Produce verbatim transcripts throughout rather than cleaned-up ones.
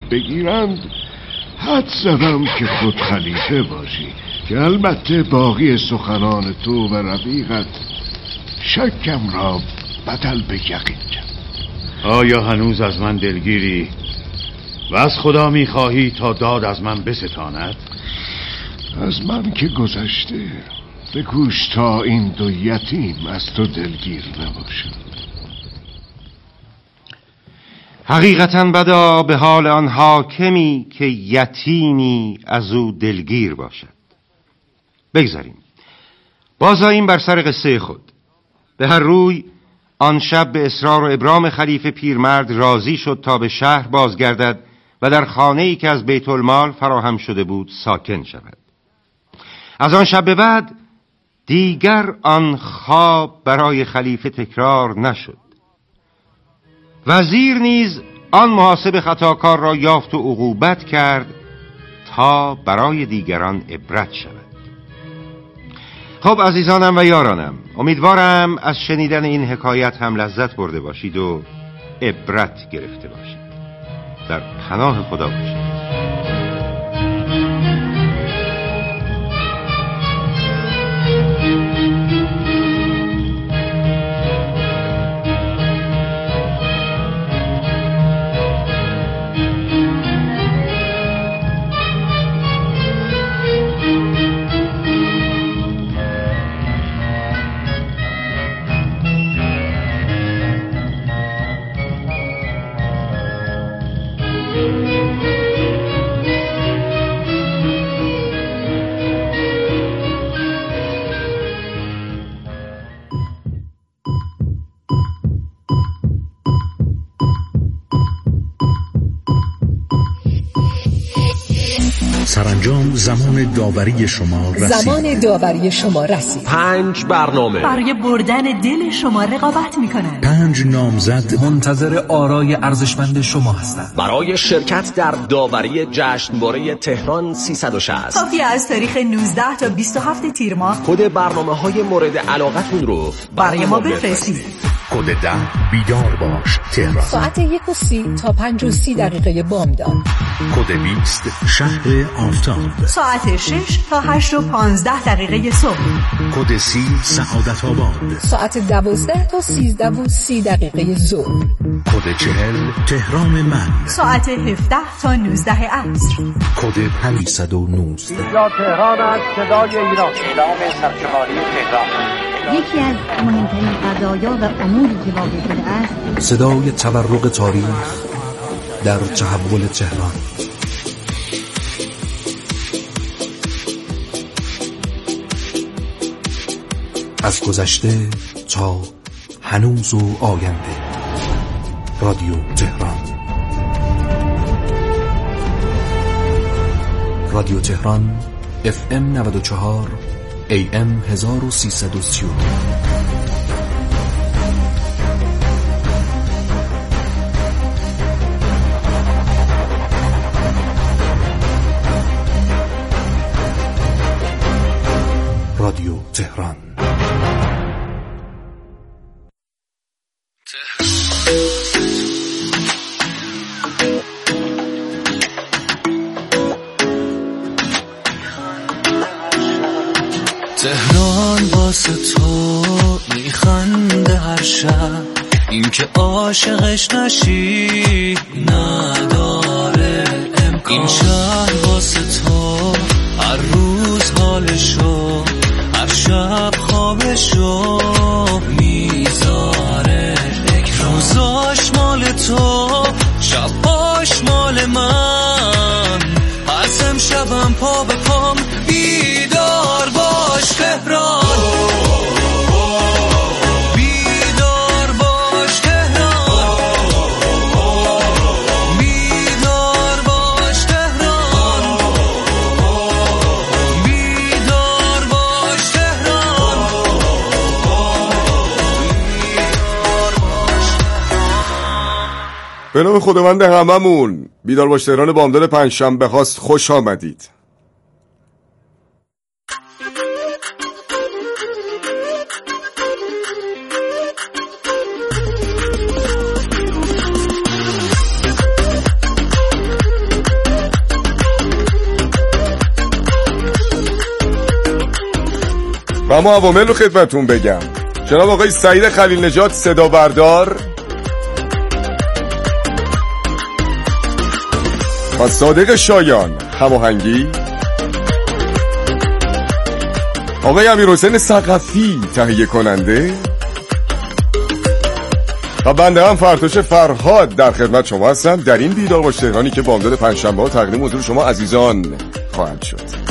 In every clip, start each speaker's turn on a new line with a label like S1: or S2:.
S1: بگیرند حد زدم که خود خلیفه باشی، که البته باقی سخنان تو و رفیقت شکم را بدل به یقین کرد.
S2: آیا هنوز از من دلگیری و از خدا میخواهی تا داد از من بستاند؟
S1: از من که گذشته، بکوش تا این دو یتیم از تو دلگیر نباشند.
S3: حقیقتاً بدا به حال آن حاکمی که یتیمی از او دلگیر باشد. بگذاریم بازآییم بر سر قصه خود. به هر روی آن شب به اصرار و ابرام خلیفه پیرمرد راضی شد تا به شهر بازگردد و در خانه‌ای که از بیت المال فراهم شده بود ساکن شود. از آن شب به بعد دیگر آن خواب برای خلیفه تکرار نشد. وزیر نیز آن محاسب خطاکار را یافت و عقوبت کرد تا برای دیگران عبرت شود. خب عزیزانم و یارانم، امیدوارم از شنیدن این حکایت هم لذت برده باشید و عبرت گرفته باشید. در پناه خدا باشید.
S4: سرانجام زمان داوری شما رسید.
S5: زمان داوری شما رسید.
S6: پنج برنامه
S5: برای بردن دل شما رقابت میکنند.
S4: پنج نامزد
S7: منتظر آرای ارزشمند شما هستند
S6: برای شرکت در داوری جشنواره تهران سیصد و شصت.
S5: کافی از تاریخ نوزده تا بیست و هفت تیر ماه
S6: کد برنامه‌های مورد علاقتون رو
S5: برای ما بفرستید.
S4: کد ده بیدار باش تهران.
S5: ساعت یک و سی تا پنج و سی دقیقه بامداد.
S4: کد بیست شهر آفتاب.
S5: ساعت شش تا هشت و پانزده دقیقه صبح.
S4: کد سی سعادت آباد.
S5: ساعت دوازده تا سیزده و سی دقیقه ظهر.
S4: کد چهل تهران من.
S5: ساعت هفده تا نوزده عصر.
S4: کد پانصد و نوزده.
S8: اینجا تهران است، صدای ایران. اعلام سرشماری تهران.
S9: یکی از مهمترین قضایا و اموری که واقع شده است
S7: صدای تورق تاریخ در تحول تهران. از گذشته تا هنوز و آینده. رادیو تهران. رادیو تهران اف ام نود و چهار ای ام هزار و سیصد و سی و دو. رادیو تهران.
S10: تهران واسه تو میخنده هر شب، این که عاشقش نشی نداره امکان. این شهر واسه تو هر روز حالشو، هر شب خوابشو میذاره. روزاش مال تو، شباش مال من، از امشبم پا به پام بیدار باش تهران. بیدار باش تهران. بیدار باش تهران. بیدار باش تهران.
S11: به نام خداوند هممون. بیدار باش تهران بامداد پنجشنبه هاست. خوش آمدید. و اما عوامل رو خدمتون بگم. جناب آقای سعید خلیل نژاد صدا بردار و صادق شایان هماهنگی، آقای امیرحسین ثقفی تهیه کننده و بنده هم فرتوش فرهاد در خدمت شما هستم در این بیدار باش تهرانی که بامداد پنجشنبه ها تقدیم حضور شما عزیزان خواهد شد.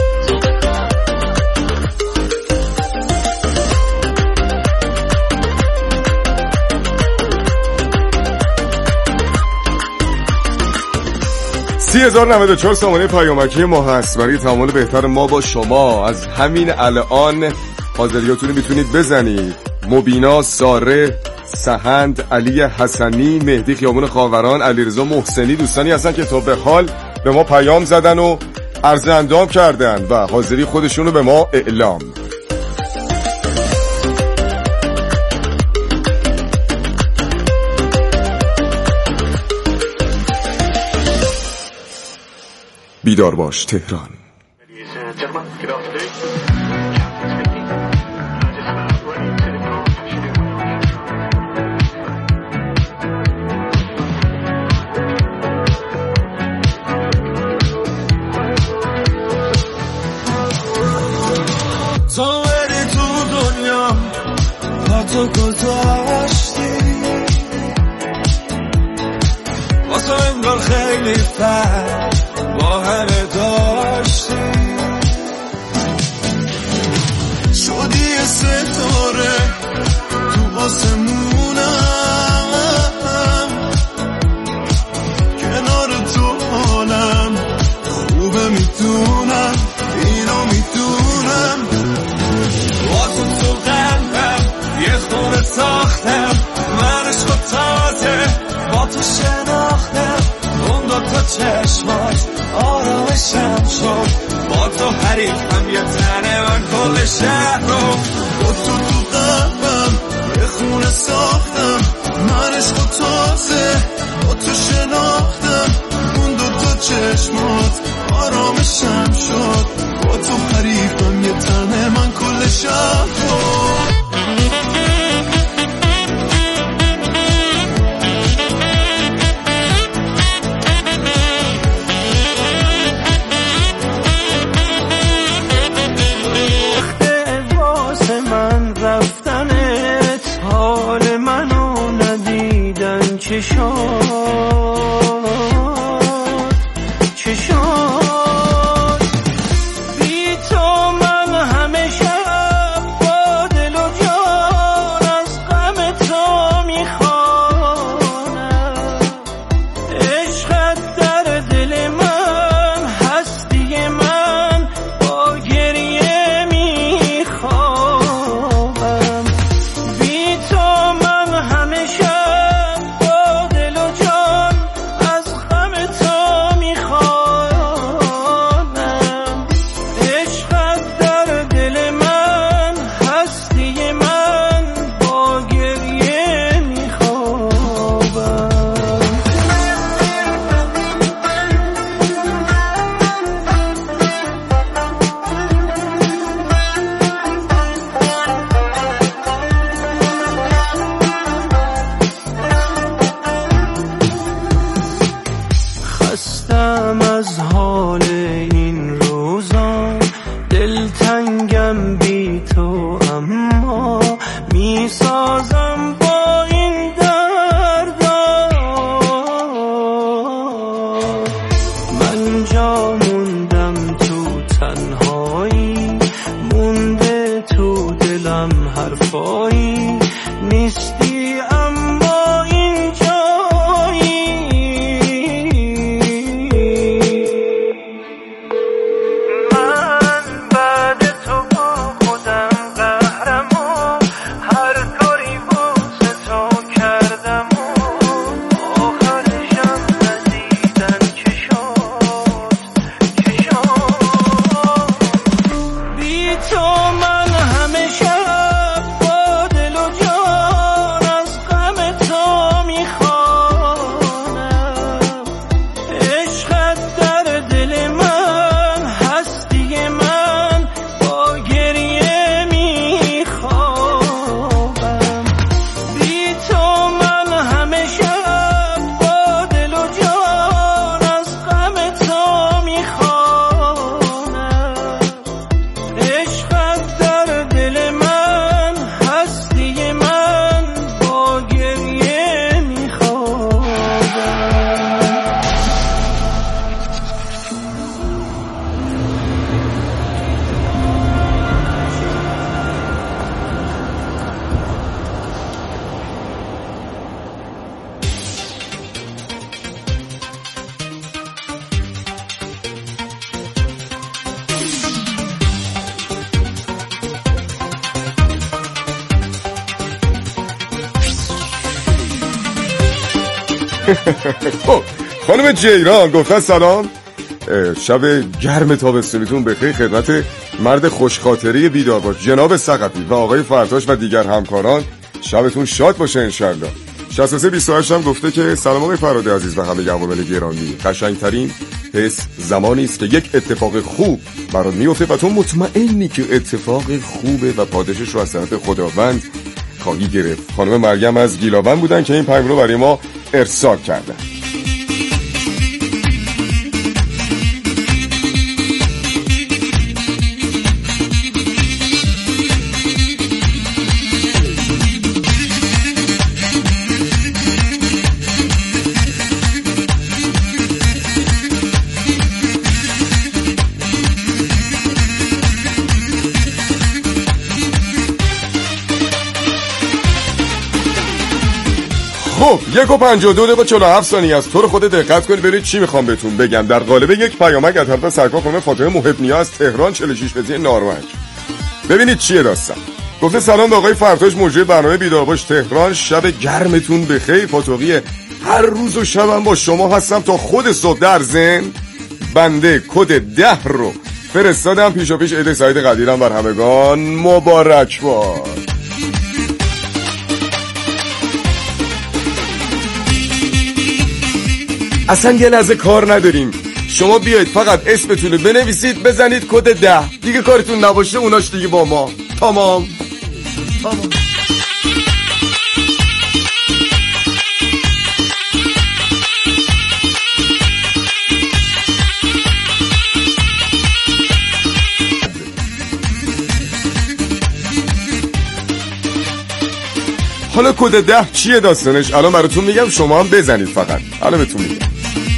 S11: سی هزار نود و چهار سامانه پیامکی ما هست برای تعامل بهتر ما با شما. از همین الان حاضریاتون میتونید بزنید. مبینا، ساره، سهند، علی حسنی، مهدی خیابون خاوران، علیرضا محسنی دوستانی هستن که تا به حال به ما پیام زدن و عرض اندام کردن و حاضری خودشونو به ما اعلام. بیدار باش تهران.
S10: تو بری تو دنیا با تو گذاشتی واسه انگار خیلی فرق با همه داشتی شدی ستاره تو آسمونم کنار تو حالم خوبه میدونم اینو میدونم با تو تو قلبم یه خونه ساختم من عشق تازه با تو شناختم اون دو تا چشمات آرامشم شد با تو حریفم یه تنه من کل شهر رو با تو تو قلبم یه خونه ساختم من عشق تازه با تو شناختم اون دو تا چشمات آرامشم شد با تو حریفم یه تنه من کل شهر رو. چه شد چه شد بی تو من همیشه با دل و جان از غم تو میخوانم عشقت در دل من هستی من با گریه میخوابم بی تو من همیشه خستم از حال این روزا دلتنگم بی تو اما میسازم با این دردا من جا موندم تو تنهایی مونده تو دلم حرفایی نیستی اما این جایی تو من همیشه با دل و جان
S11: خب خانم جیران گفتن سلام، شب گرم تابستونیتون بخیر خدمت مرد خوشخاطری بیدار باش جناب ثقفی و آقای فرتاش و دیگر همکاران. شبتون شاد باشه انشالله. شصت و سه بیست و هشت هم گفته که سلام آقای فراد عزیز و همه عوامل گرامی، قشنگترین حس زمانی است که یک اتفاق خوب برات میفته و تو مطمئنی که اتفاق خوبه و پاداشش رو از طرف خداوند خواهی گرفت. خانم مریم از گیلاوند بودن که این پیام رو برای ما ارسال کردن. خب یک و پنج و دو دقیقه چهل و هفت ثانیه است. تو رو خود دقت کنید برید چی میخوام بهتون بگم. در قالب یک پیامک از طرف سرکار خانم فاطمه محب‌نیا از تهران چهل و شش بزی نارنج. ببینید چیه داستان. گفته سلام به آقای فرتاش مجری برنامه بیدار باش تهران، شب گرمتون بخیر. پاتوقی هر روز و شبم با شما هستم تا خود صبح. در ضمن بنده کد ده رو فرستادم پیشا پیش عید سعید قدیرم بر همگان مبارک باد. اصلا یه لحظه کار نداریم، شما بیایید فقط اسمتون رو بنویسید بزنید کد ده، دیگه کارتون نباشه اوناش دیگه با ما. تمام تمام. حالا کد ده چیه داستانش الان براتون میگم، شما هم بزنید فقط. الان بهتون میگم.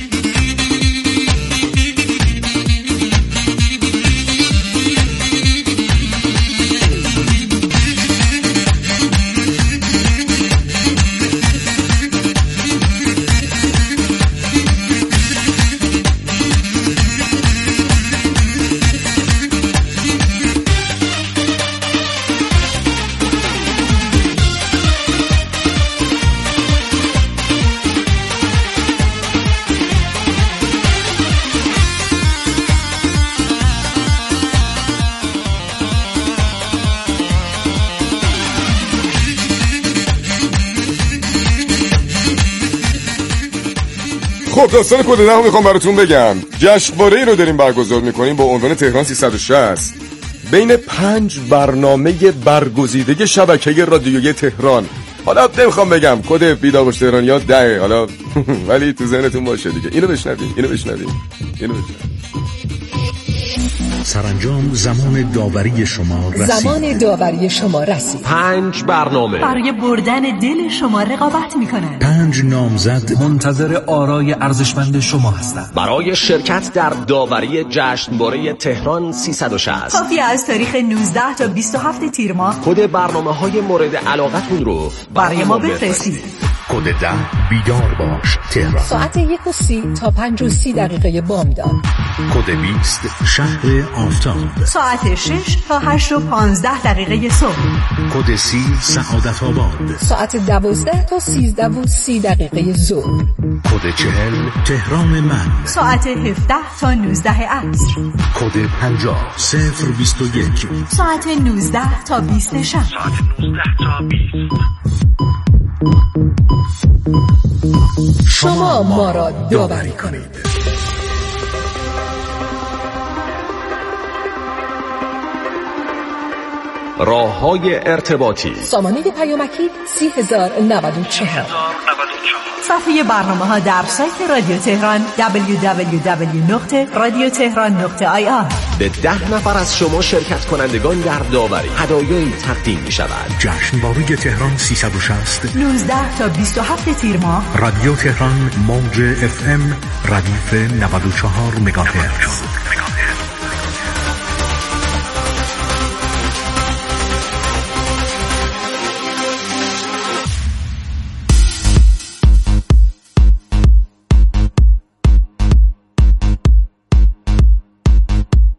S11: خب داستان کد ده رو میخوام براتون بگم. جشنواره‌ای رو داریم برگزار میکنیم با عنوان تهران سیصد و شصت بین پنج برنامه برگزیده شبکه رادیویی تهران. حالا نمیخوام بگم کد بیدار باش تهران یا ده، حالا ولی تو ذهنتون باشه دیگه. اینو بشنوید اینو بشنوید اینو بشنوید.
S4: سرانجام زمان داوری شما رسید.
S5: زمان داوری شما رسید.
S6: پنج برنامه
S12: برای بردن دل شما رقابت میکنن.
S4: پنج نامزد
S7: منتظر آرای ارزشمند شما هستند.
S6: برای شرکت در داوری جشنواره تهران سیصد و شصت
S12: کافی از تاریخ نوزده تا بیست و هفت تیر ماه
S6: کد برنامه‌های مورد علاقتون رو
S12: برای ما بفرستید.
S4: کد ده بیدار باش تهران.
S5: ساعت یک و سی تا پنج و سی دقیقه بامداد.
S4: کد بیست شهر آفتاب.
S12: ساعت شش تا هشت و پانزده دقیقه صبح.
S4: کد سی سعادت آباد.
S5: ساعت دوازده تا سیزده و سی دقیقه ظهر.
S4: کد چهل تهران من.
S12: ساعت هفده تا نوزده عصر.
S4: کد پنجاه صفر بیست و یک.
S12: ساعت نوزده تا بیست شب.
S4: ساعت نوزده تا بیست.
S5: شما ما را داوری کنید.
S6: راه‌های ارتباطی
S5: سامانه پیامکی سی هزار و نود و چهار.
S12: صفحه برنامه ها در سایت رادیو تهران دبلیو دبلیو دبلیو دات رادیو تهران دات آی آر.
S6: به ده نفر از شما شرکت کنندگان در داوری هدایایی تقدیم می شود.
S4: جشنواره تهران سیصد و شصت
S12: نوزده تا بیست و هفت تیر ماه.
S4: رادیو تهران موج اف ام ردیف نود و چهار مگاهرتز.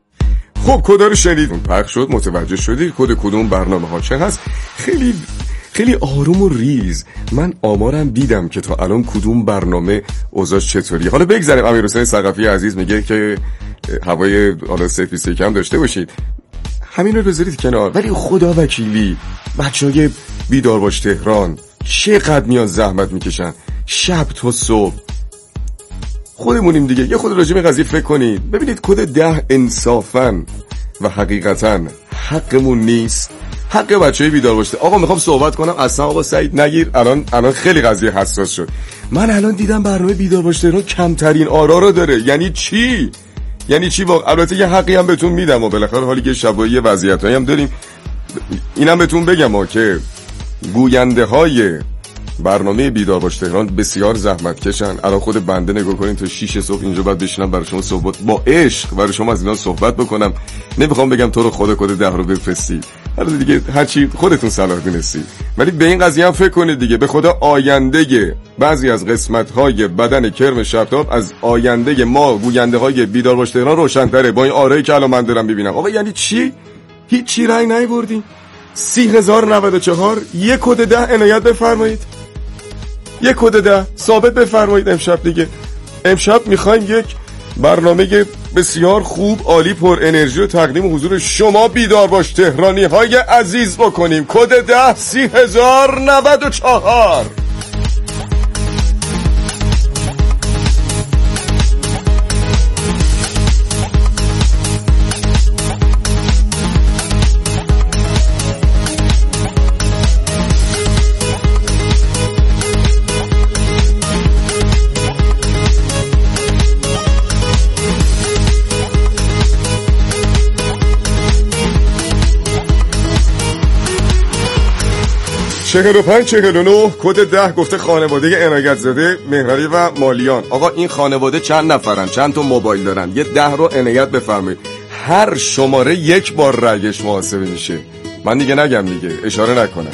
S11: خب کدا رو شنیدون، پخش شد، متوجه شدید کد کدوم برنامه ها چه هست. خیلی خیلی آروم و ریز. من آمارم دیدم که تا الان کدوم برنامه اوضاعش چطوریه. حالا بگذاریم. امیرحسین ثقفی عزیز میگه که هوای حالا سفیسته کم داشته باشید، همین رو بذارید کنار. ولی خدا وکیلی بچهای بیدار باش تهران چقدر میان زحمت میکشن شب تا صبح. خودمونیم دیگه، یه خود راجع به قضیه فکر کنید. ببینید کد ده انصافاً و حقیقتاً حقمون نیست، حق بچه‌ی بیدار باشه. آقا میخوام صحبت کنم اصلا آقا سعید نگیر. الان الان خیلی قضیه حساس شد. من الان دیدم برنامه بیدار باش تهران کمترین آرا رو داره. یعنی چی؟ یعنی چی واقعا؟ البته یه حقی هم بهتون میدم و بالاخره حالی که شبایی وضعیتایی هم داریم اینم بهتون بگم ها که گوینده های برنامه بیدار باش تهران بسیار زحمت کشن. الان خود بنده نگاه کنین تا شیش صبح اینجا بعد بشینم برای شما صحبت با عشق برای شما از اینا صحبت بکنم. نمیخوام بگم تو رو خود کد ده رو بفرستی، حالا دیگه هرچی خودتون صلاح دونستی، ولی به این قضیه هم فکر کنید دیگه. به خدا آینده بعضی از قسمت های بدن کرم شبتاب از آینده ما گوینده های بیدار باش تهران روشن‌تره با این آرایی که الان من دارم میبینم. آقا یعنی چی؟ هیچ چی رای نمیبردین؟ سی هزار و نود و چهار یک کد ده عنایت بفرمایید، یک کد ده ثابت بفرمایید. امشب دیگه امشب میخوایم یک برنامه بسیار خوب عالی پر انرژی و تقدیم حضور شما بیدار باش تهرانی های عزیز بکنیم. کد ده سی هزار و نود و چهار. چهل و پنج چهل و نه کد ده گفته خانواده عنایت زاده مهرعلی و مالیان. آقا این خانواده چند نفرن؟ چند تا موبایل دارن؟ یه ده رو عنایت بفرمایید. هر شماره یک بار رأیش محاسبه میشه. من دیگه نگم دیگه، اشاره نکنم.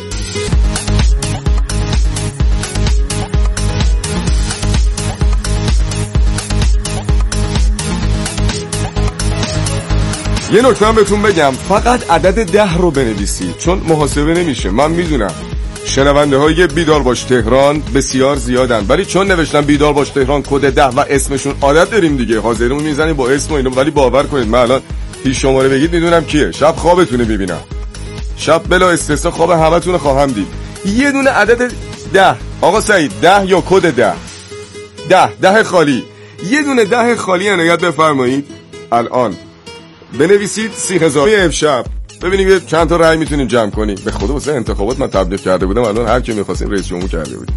S11: یه نکته هم بهتون بگم، فقط عدد ده رو بنویسید چون محاسبه نمیشه. من میدونم شنونده های بیدار باش تهران بسیار زیادن، ولی چون نوشتن بیدار باش تهران کد ده و اسمشون عادت داریم دیگه، حاضرمون میزنیم با اسم و اینو. ولی باور کنید من الان هیچ شماره بگید میدونم کیه. شب خوابتونه میبینم، شب بلا استثنا خواب همتون خواهم دید. یه دونه عدد ده. آقا سعید ده یا کد ده؟ ده ده خالی. یه دونه ده خالی عنایت بفرمایید. الان بنویسید سی هزار امشب ببینیم چند تا رأی میتونیم جمع کنیم. به خدا واسه انتخابات من تبلیغ کرده بودم، الان هر کی می‌خواستیم رئیس جمهور کرده بودیم.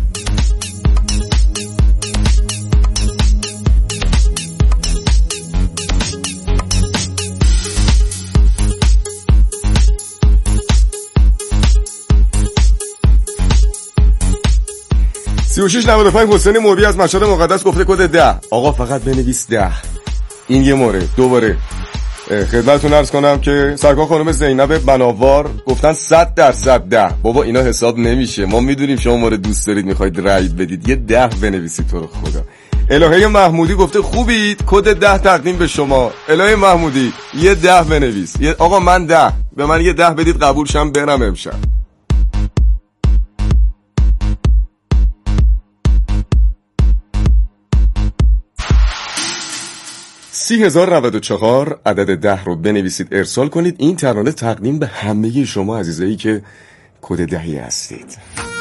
S11: سی و شش نود و پنج حسین موبی از مشهد مقدس گفته کد ده. آقا فقط بنویس ده. این یه مورد. دوباره خدمتتون عرض کنم که سرکار خانم زینب بناوار گفتن صد درصد ده. بابا اینا حساب نمیشه، ما میدونیم شما ما رو دوست دارید میخواید رأی بدید، یه ده بنویسید تو رو خدا. الهه محمودی گفته خوبید، کد ده تقدیم به شما. الهه محمودی یه ده بنویس. آقا من ده، به من یه ده بدید قبول شم برم امشب. سی هزار و نود و چهار عدد ده رو بنویسید ارسال کنید. این ترانه تقدیم به همه شما عزیزایی که کد دهی هستید.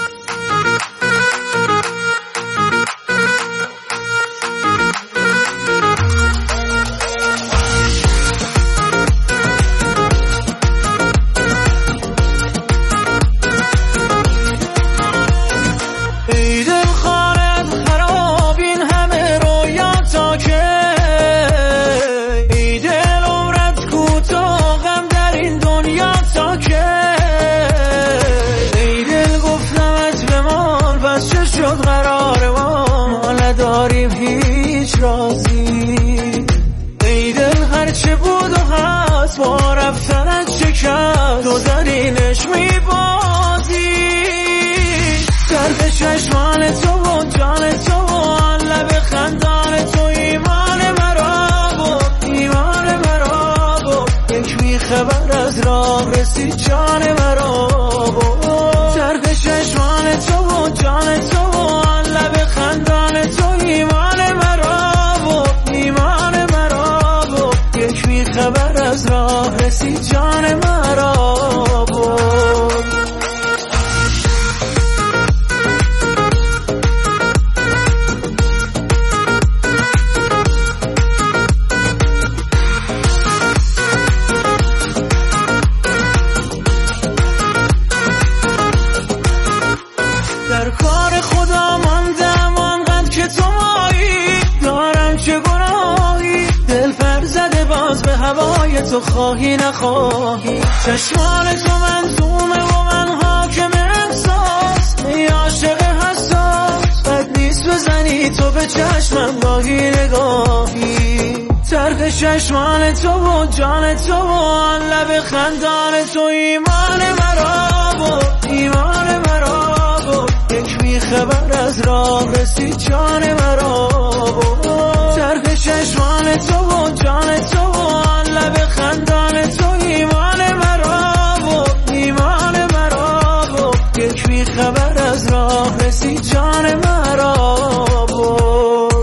S10: با رفتنت شکست تو زرینش میبازی درد چشمان تو و جان تو و لب خندان تو ایمان مرا بود ایمان مرا بود یک بی خبر از راه رسید جان مرا بود در باز به هوای تو خواهی نخواهی. چشمان تو منظومه و من حاکم احساس، ای عاشق حساس بد نیست بزنی تو به چشمم گاهی نگاهی. طرح چشمان تو و جان تو و آن لب خندان تو ایمان مرا بود، ایمان مرا بود. یک بیخبر از راه رسید جان مرا بود. طرح چشمان تو و جان تو و آن لب خندان تو ایمان مرا بود، ایمان مرا بود. یک بیخبر از راه رسید جان مرا بود.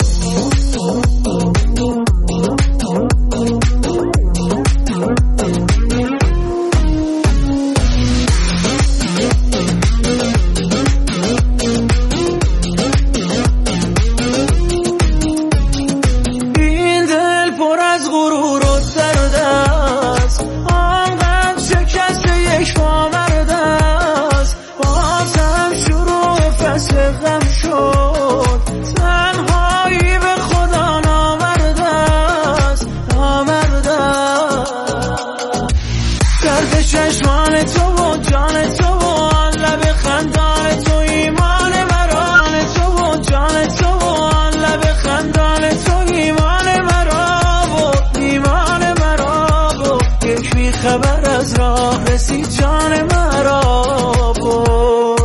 S10: خبر از راه رسید جان مرا بود.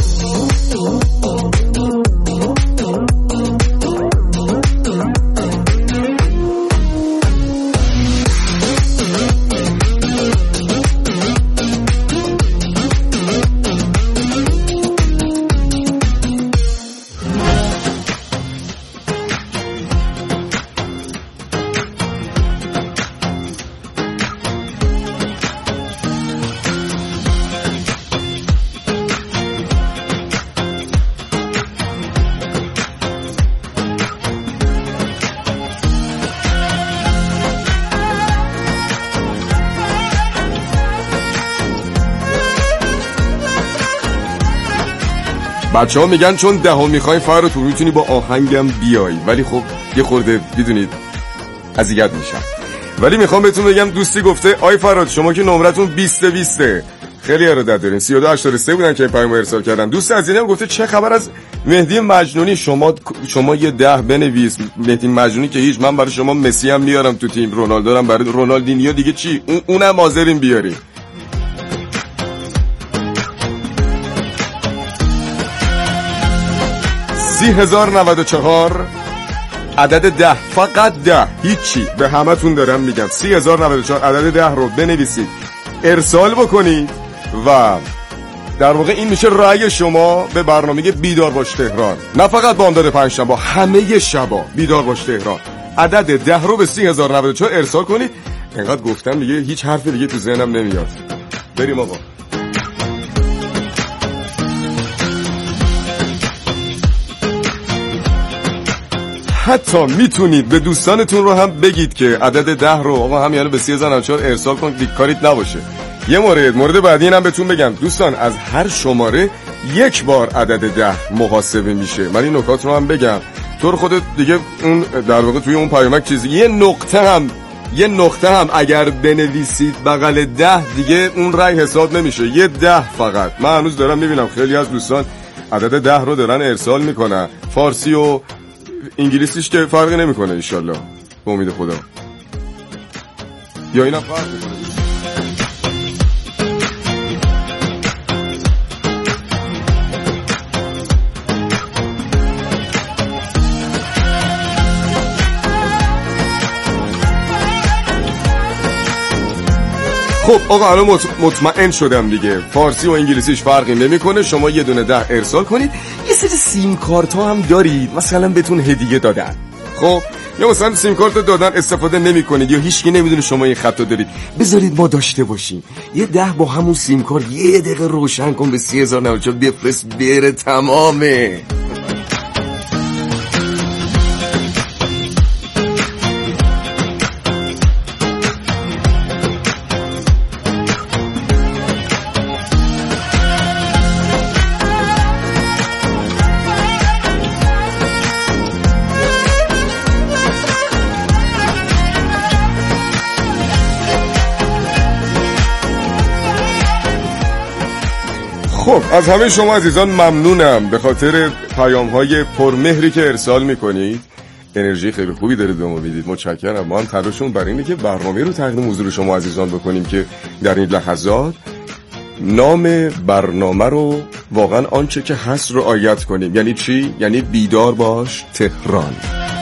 S11: بچه ها میگن چون ده ها میخوای فر تو میتونی با آهنگم بیای، ولی خب یه خورده میدونید اذیت میشم. ولی میخوام بهتون بگم دوستی گفته آی فراد شما که نمرتون بیست بیسته خیلی ارادت دارین. سی و دو هشتاد و سه بودن که این پیام ارسال کردن. دوست عزیزی هم گفته چه خبر از مهدی مجنونی، شما شما یه ده بنویس مهدی مجنونی که هیچ، من برای شما مسی هم میارم تو تیم، رونالدو هم برای رونالدینیو دیگه چی اون اونم حاضرین بیاریم. سی هزار نود و چهار عدد ده، فقط ده، هیچی، به همه تون دارم میگم. سی هزار نود و چهار عدد ده رو بنویسید ارسال بکنید و در واقع این میشه رأی شما به برنامه بیدار باش تهران. نه فقط بامداد پنجشنبه، همه شبا بیدار باش تهران. عدد ده رو به سی هزار نود و چهار ارسال کنید. اینقدر گفتم دیگه هیچ حرف دیگه تو ذهنم نمیاد. بریم آقا. حتی میتونید به دوستانتون رو هم بگید که عدد ده رو آقا هم یعنی به سی هزار و نود و چهار ارسال کنید، دیکاریت نباشه. یه مورد مورد بعدی اینم بهتون بگم دوستان، از هر شماره یک بار عدد ده محاسبه میشه. من این نکات رو هم بگم، تو خودت دیگه اون در واقع توی اون پیامک چیزی یه نقطه هم یه نقطه هم اگر بنویسید بغل ده دیگه اون رای حساب نمیشه، یه ده فقط. من هنوز دارم میبینم خیلی از دوستان عدد ده رو دارن ارسال میکنن، فارسی و انگلیسیش که فرقی نمیکنه انشالله به امید خدا، یا اینا فرق میکنه. خب آقا الان مطمئن شدم دیگه، فارسی و انگلیسیش فرقی نمیکنه. شما یه دونه ده ارسال کنید. یه سری سیم کارت ها هم دارید مثلا بهتون هدیه دادن، خب یا مثلا سیم کارت دادن استفاده نمی کنید یا هیچکی نمیدونه شما این خط دارید، بذارید ما داشته باشیم. یه ده با همون سیم کارت یه دقیقه روشن کن به سی هزار و نود و چهار بفرست بره، تمامه. خب از همه شما عزیزان ممنونم به خاطر پیام های پرمهری که ارسال میکنید. انرژی خیلی خوبی دارید به ما میدید، متشکرم. ما هم تلاشمون برای اینه که برنامه رو تقدیم حضور شما عزیزان بکنیم که در این لحظات نام برنامه رو واقعا آنچه که هست رو رعایت کنیم. یعنی چی؟ یعنی بیدار باش تهران.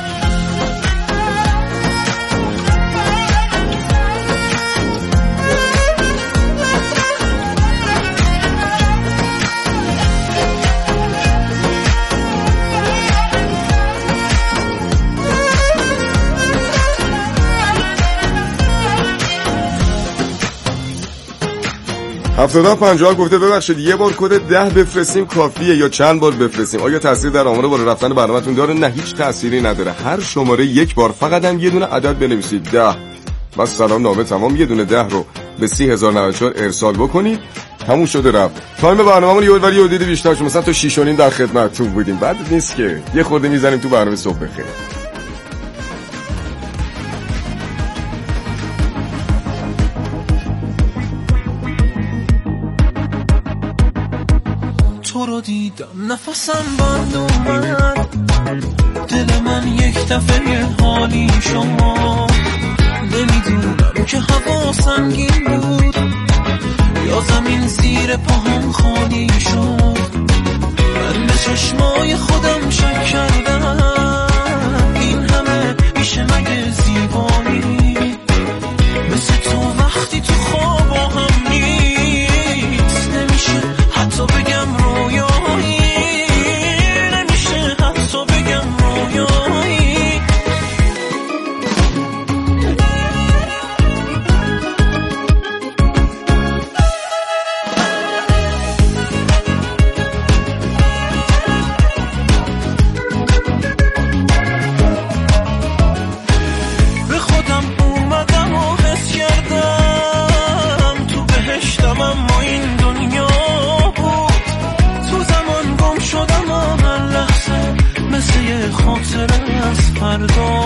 S11: هفتاد پنجاه گفته ببخشید یه بار کد ده بفرستیم کافیه یا چند بار بفرستیم؟ آیا تاثیر در آمار بالا رفتن برنامه‌تون داره؟ نه، هیچ تأثیری نداره. هر شماره یک بار فقط هم یه دونه عدد بنویسید، ده. بس سلام نامه تمام، یه دونه ده رو به سی هزار و نود و چهار ارسال بکنید، تموم شده رفت. تایم برنامه‌مون یه ولی یه دید بیشتر شد، مثلا تا شش و نیم در خدمتتون بودیم. بعد نیست که یه خورده میزنیم تو برنامه صبح بخیر.
S10: تو رو دیدم نفسم بند اومد، دل من یک دفعه یه حالی شما. نمیدونم که هوا سنگین بود یا زمین زیر پاهم خالی شد. من به چشمای خودم شک کردم این همه میشه مگه زیبایی؟ مثل تو وقتی تو خواب هم نیست، نمیشه حتی بگم رویایی، نمیشه حتی بگم رویایی. به خودم اومدم و حس کردم تو بهشتم، اما این دنیا شدم و هر لحظه مثل یه خاطره از فردا